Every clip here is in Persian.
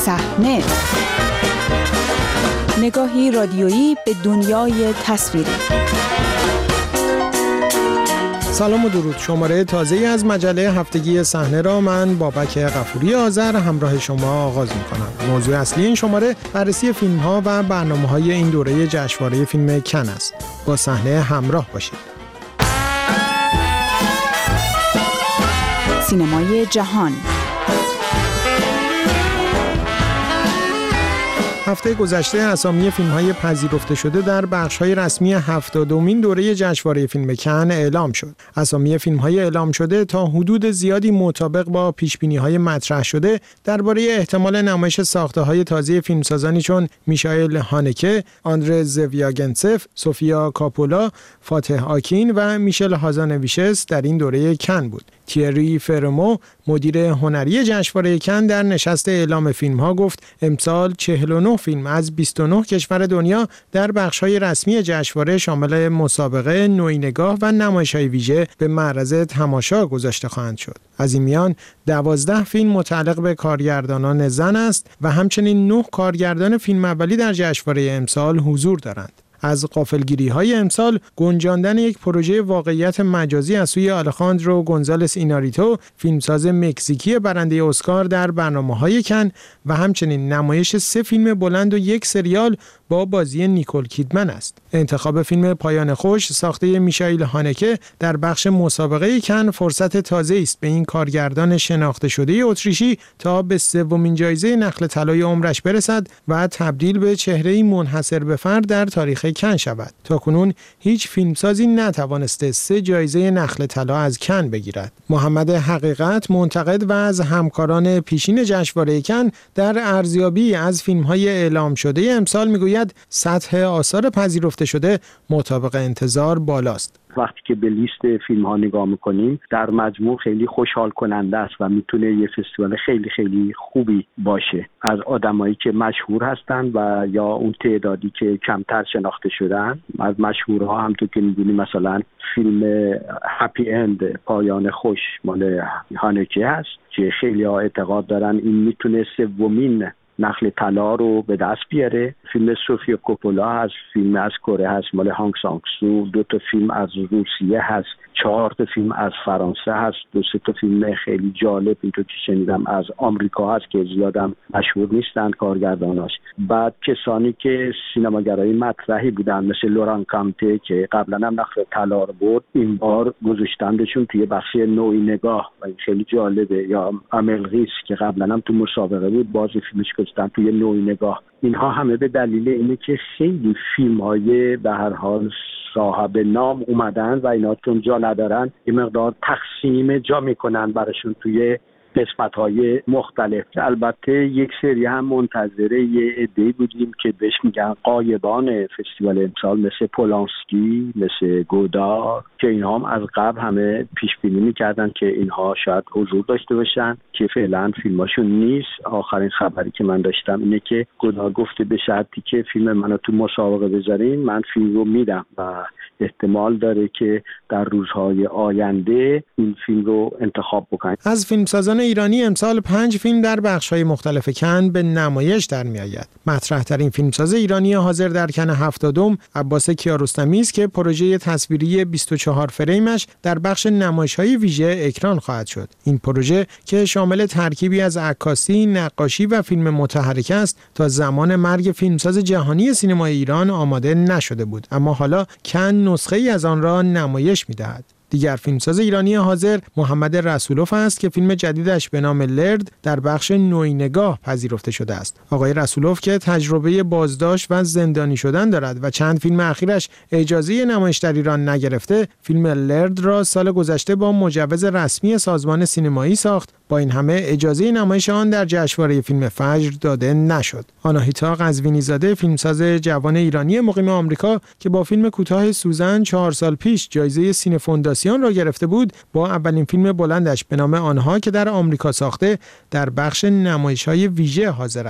صحنه، نگاهی رادیویی به دنیای تصویری. سلام و درود. شماره تازه‌ای از مجله هفتگی صحنه را من بابک غفوری آذر همراه شما آغاز می‌کنم. موضوع اصلی این شماره بررسی فیلم‌ها و برنامه‌های این دوره جشنواره فیلم کن است. با صحنه همراه باشید. سینمای جهان. هفته گذشته اسامی فیلم‌های پذیرفته شده در بخش‌های رسمی 70مین دوره جشنواره فیلم کن اعلام شد. اسامی فیلم‌های اعلام شده تا حدود زیادی مطابق با پیش‌بینی‌های مطرح شده درباره احتمال نمایش ساخته‌های تازه فیلمسازانی چون میشائیل هانکه، آندره زویاگنتسف، سوفیا کاپولا، فاتح آکین و میشل هازانویشس در این دوره کن بود. تیری فرمو، مدیر هنری جشنواره کن، در نشست اعلام فیلم‌ها گفت امسال 49 فیلم از 29 کشور دنیا در بخش‌های رسمی جشنواره شامل مسابقه، نوعی نگاه و نمایش‌های ویژه به معرض تماشا گذاشته خواهند شد. از این میان 12 فیلم متعلق به کارگردانان زن است و همچنین 9 کارگردان فیلم اولی در جشنواره امسال حضور دارند. از غافلگیری‌های امسال گنجاندن یک پروژه واقعیت مجازی از سوی آلخاندرو گونزالس ایناریتو، فیلمساز مکزیکی برنده اسکار در برنامه‌های کن و همچنین نمایش 3 فیلم بلند و 1 سریال با بازی نیکول کیدمن است. انتخاب فیلم پایان خوش ساخته میشائیل هانکه در بخش مسابقه کن فرصت تازه است به این کارگردان شناخته شده اتریشی تا به 3مین جایزه نخل طلای عمرش برسد و تبدیل به چهره‌ای منحصر به فرد در تاریخ کن شود. تاکنون هیچ فیلمسازی نتوانسته 3 جایزه نخل طلا از کن بگیرد. محمد حقیقت، منتقد و از همکاران پیشین جشنواره کن، در ارزیابی از فیلم‌های اعلام شده امسال میگوید سطح آثار پذیرفته شده مطابق انتظار بالاست. وقتی که به لیست فیلم ها نگاه میکنیم در مجموع خیلی خوشحال کننده است و میتونه یه فستیوال خیلی خیلی خوبی باشه. از آدمایی که مشهور هستن و یا اون تعدادی که کمتر شناخته شدن. از مشهورها همونطور که میدونیم مثلا فیلم هپی اند، پایان خوش، مال هانکه هست که خیلی ها اعتقاد دارن این میتونه 3مین نخل طلا رو به دست بیاره. فیلم سوفیا کوپولا هست، فیلم از کره هست مال هانگ سانگ سو، 2 فیلم از روسیه هست، 4 فیلم از فرانسه هست، 2-3 فیلم خیلی جالب اینطور که شنیدم از آمریکا هست که زیادم مشهور نیستن کارگرداناش. بعد کسانی که سینماگرای مطرحی بودن مثل لوران کامته که قبلا هم نخل طلا رو برد، این بار گذاشتندشون توی بخش نوعی نگاه و این خیلی جالبه. یا املغیس که قبلا هم تو مسابقه بود، باز فیلمش گذاشتن توی نوعی نگاه. اینها همه به دلیل اینه که خیلی فیلم‌های به هر حال صاحب نام اومدن و اینا چون جا ندارن یه مقدار تقسیم جا میکنن براشون توی قسمت‌های مختلف. البته یک سری هم منتظره یه عده‌ای بودیم که بهش میگن غایبان فستیوال امسال، مثل پولانسکی، مثل گودار، که اینها هم از قبل همه پیش بینی میکردن که اینها شاید حضور داشته باشن که فعلا فیلماشون نیست. آخرین خبری که من داشتم اینه که گودار گفته به شرطی که فیلم منو تو مسابقه بذارین من فیلم رو میدم و احتمال داره که در روزهای آینده این فیلم رو انتخاب بکنن. از فیلمسازان ایرانی امسال 5 فیلم در بخش‌های مختلف کن به نمایش در می‌آید. مطرح‌ترین فیلمساز ایرانی حاضر در کن 70 عباس کیارستمی است که پروژه تصویری 24 فریمش در بخش نمایش‌های ویژه اکران خواهد شد. این پروژه که شامل ترکیبی از عکاسی، نقاشی و فیلم متحرک است، تا زمان مرگ فیلمساز جهانی سینمای ایران آماده نشده بود، اما حالا کن نسخه‌ای از آن را نمایش می‌دهد. دیگر فیلمساز ایرانی حاضر محمد رسولوف است که فیلم جدیدش به نام لرد در بخش نوعی نگاه پذیرفته شده است. آقای رسولوف که تجربه بازداشت و زندانی شدن دارد و چند فیلم اخیرش اجازه نمایش در ایران نگرفته، فیلم لرد را سال گذشته با مجوز رسمی سازمان سینمایی ساخت. با این همه اجازه نمایش آن در جشنواره فیلم فجر داده نشد. آناهیتا قزوینی‌زاده، فیلمساز جوان ایرانی مقیم آمریکا که با فیلم کوتاه سوزن 4 سال پیش جایزه سینه فونداسیون را گرفته بود، با اولین فیلم بلندش به نام آنها که در آمریکا ساخته در بخش نمایش‌های ویژه حاضر است.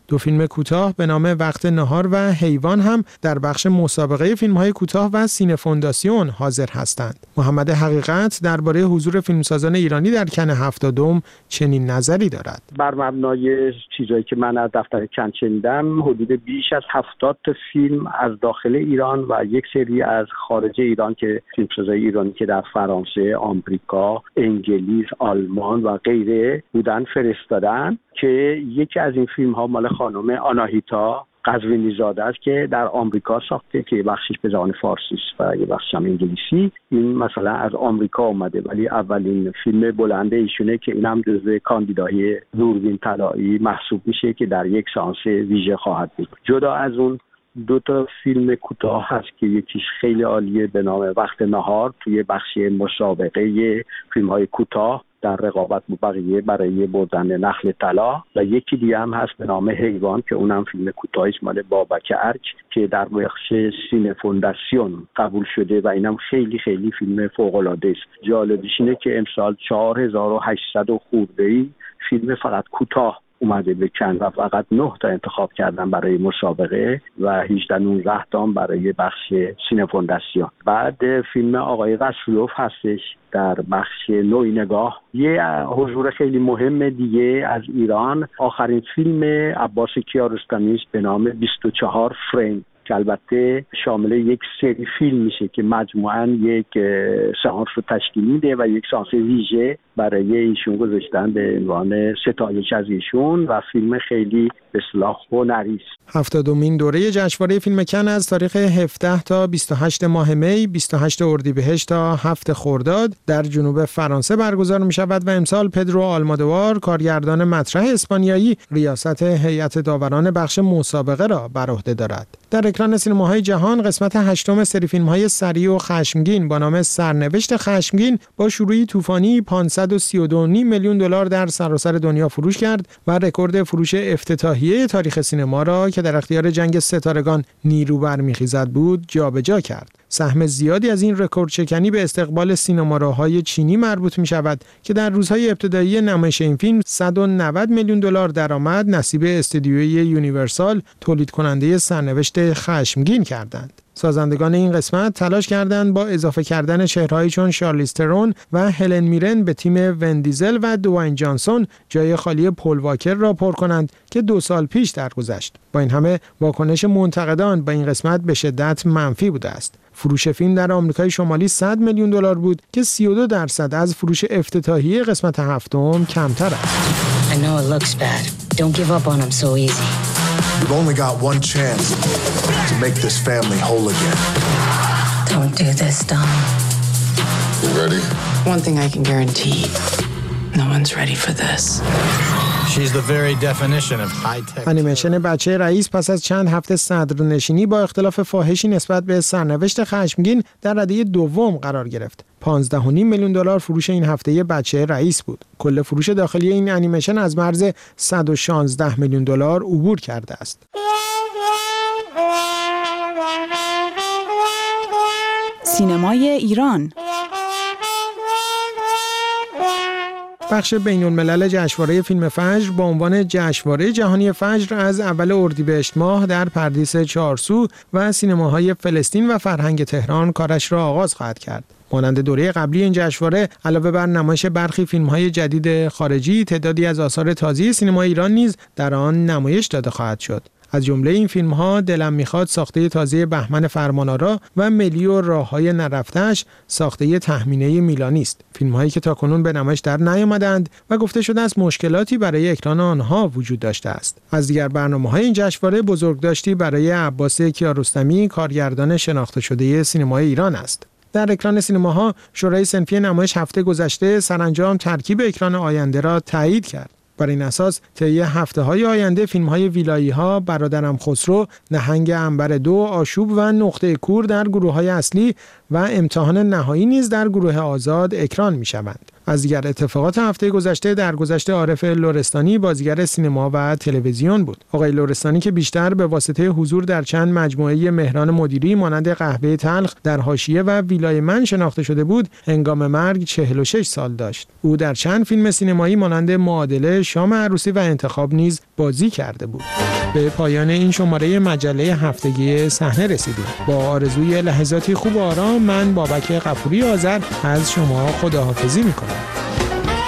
دو فیلم کوتاه به نام وقت نهار و حیوان هم در بخش مسابقه فیلم‌های کوتاه و سینه فونداسیون حاضر هستند. محمد حقیقت درباره حضور فیلمسازان ایرانی در کن 70 چنین نظری دارد. بر مبنای چیزایی که من از دفتر کن شنیدم، حدود بیش از 70 تا فیلم از داخل ایران و یک سری از خارج ایران که فیلمسازای ایرانی که در فرانسه، آمریکا، انگلیس، آلمان و غیره بودن فرستادن که یکی از این فیلم‌ها مال خانم آناهیتا قزوینی زاده است که در آمریکا ساخته که بخشش به زبان فارسی است و یه بخشش هم انگلیسی. این مثلا از آمریکا اومده ولی اولین فیلم بلنده ایشونه که این هم جزو کاندیدای دوربین طلایی محسوب میشه که در یک سانس ویژه خواهد بود. جدا از اون 2 تا فیلم کوتاه هست که یکیش خیلی عالیه به نام وقت نهار توی بخش مسابقه فیلم‌های کوتاه در رقابت با بقیه برای بردن نخل طلا و یکی دیگه هم هست به نام حیوان که اونم فیلم کوتاهی مال بابک ارج که در بخش سینه فونداسیون قبول شده و اینم خیلی خیلی فیلم فوق‌العاده است. جالبیش اینه که امسال 4800 خورده‌ای فیلم فقط کوتاه اومده به کن و فقط 9 تا انتخاب کردن برای مسابقه و 18-19 تا برای بخش سینه فونداسیون. بعد فیلم آقای رسولوف هستش در بخش نوعی نگاه. یه حضور خیلی مهم دیگه از ایران آخرین فیلم عباس کیارستمی است به نام 24 فریم که البته شامل یک سری فیلم میشه که مجموعاً یک سانس رو تشکیل میده و یک سانس ویژه برای ایشون گذاشتن به عنوان ستایش از ایشون و فیلم خیلی به اصطلاح هنری است. 70مین دوره جشنواره فیلم کن از تاریخ 17 تا 28 ماه می، 28 اردیبهشت تا 7 خرداد در جنوب فرانسه برگزار می شود و امسال پدرو آلمادوار کارگردان مطرح اسپانیایی ریاست هیئت داوران بخش مسابقه را بر عهده دارد. در اکران سینماهای جهان قسمت 8 سری فیلم‌های سریع و خشمگین با نام سرنوشت خشمگین با شروعی طوفانی 532.5 میلیون دلار در سراسر دنیا فروش کرد و رکورد فروش افتتاحیه تاریخ سینما را که در اختیار جنگ ستارگان نیرو برمیخیزد بود جابجا کرد. سهم زیادی از این رکورد شکنی به استقبال سینماراهای چینی مربوط می شود که در روزهای ابتدایی نمایش این فیلم 190 میلیون دلار درآمد نصیب استودیوی یونیورسال تولید کننده سرنوشت خشمگین کردند. سازندگان این قسمت تلاش کردند با اضافه کردن چهرهایی چون شارلیز ترون و هلن میرن به تیم ون دیزل و دوین جانسون جای خالی پل واکر را پر کنند که 2 سال پیش درگذشت. با این همه واکنش منتقدان با این قسمت به شدت منفی بوده است. فروش فیلم در آمریکای شمالی 100 میلیون دلار بود که 32% از فروش افتتاحیه قسمت 7 کمتر است. I know it looks bad. Don't give up on him so easy. You've only got one chance to make this family whole again. Don't do this, Dom. You ready? One thing I can guarantee. No one's ready for this. She's the very definition of high-tech. انیمیشن بچه رئیس پس از چند هفته صدرنشینی با اختلاف فاحشی نسبت به سرنوشت خشمگین در رده دوم قرار گرفت. 15.5 میلیون دلار فروش این هفته بچه رئیس بود. کل فروش داخلی این انیمیشن از مرز 116 میلیون دلار عبور کرده است. سینمای ایران. بخش بین‌الملل جشنواره فیلم فجر با عنوان جشنواره جهانی فجر از اول اردیبهشت ماه در پردیس چارسو و سینماهای فلسطین و فرهنگ تهران کارش را آغاز خواهد کرد. مانند دوره قبلی این جشنواره علاوه بر نمایش برخی فیلم‌های جدید خارجی، تعدادی از آثار تازه سینما ایران نیز در آن نمایش داده خواهد شد. از جمله این فیلم‌ها دلم میخواد ساخته تازه بهمن فرمانآرا و ملی و راه‌های نرفته‌اش ساخته تهمینه میلانی است. فیلم‌هایی که تاکنون به نمایش در نیامدند و گفته شده است مشکلاتی برای اکران آنها وجود داشته است. از دیگر برنامه‌های این جشنواره بزرگداشتی برای عباس کیارستمی کارگردان شناخته شده سینمای ایران است. در اکران سینماها شورای صنفی نمایش هفته گذشته سرانجام ترکیب اکران آینده را تایید کرد. بر این اساس طی هفته‌های آینده فیلم‌های ویلایی‌ها، برادرم خسرو، نهنگ عنبر 2، آشوب و نقطه کور در گروه‌های اصلی و امتحان نهایی نیز در گروه آزاد اکران می‌شوند. از دیگر اتفاقات هفته گذشته درگذشت عارف لرستانی بازیگر سینما و تلویزیون بود. آقای لرستانی که بیشتر به واسطه حضور در چند مجموعه مهران مدیری مانند قهوه تلخ در حاشیه و ویلای من شناخته شده بود، هنگام مرگ 46 سال داشت. او در چند فیلم سینمایی مانند معادله، شام عروسی و انتخاب نیز بازی کرده بود. به پایان این شماره مجله هفتگی صحنه رسیدیم. با آرزوی لحظاتی خوب و آرام، من بابک غفوری آذر از شما خداحافظی میکنم.